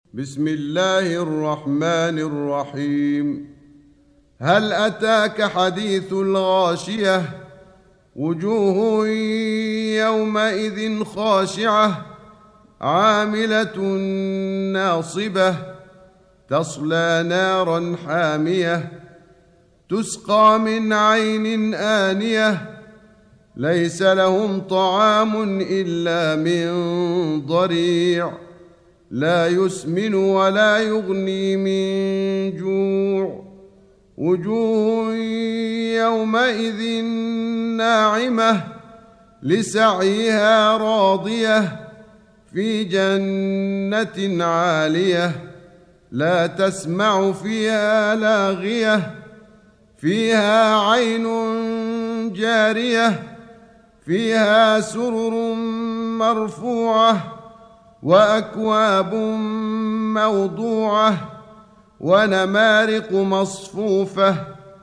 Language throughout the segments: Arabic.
بسم الله الرحمن الرحيم. هل أتاك حديث الغاشية؟ وجوه يومئذ خاشعة عاملة ناصبة تصلى نارا حامية تسقى من عين آنية ليس لهم طعام إلا من ضريع لا يسمن ولا يغني من جوع. وجوه يومئذ ناعمة لسعيها راضية في جنة عالية لا تسمع فيها لاغية فيها عين جارية فيها سرر مرفوعة وأكواب موضوعة ونمارق مصفوفة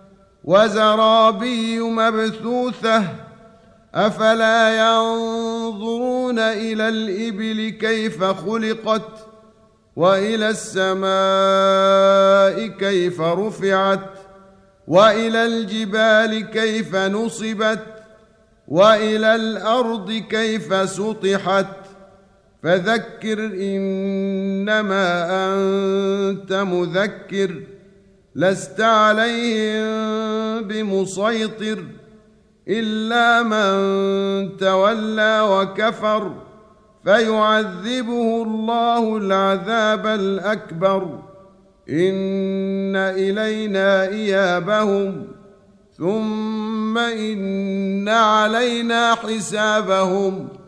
وزرابي مبثوثة أفلا ينظرون إلى الإبل كيف خلقت وإلى السماء كيف رفعت وإلى الجبال كيف نصبت وإلى الأرض كيف سطحت فذكر إنما أنت مذكر لست عليهم بمسيطر إلا من تولى وكفر فيعذبه الله العذاب الأكبر إن إلينا إيابهم ثم إن علينا حسابهم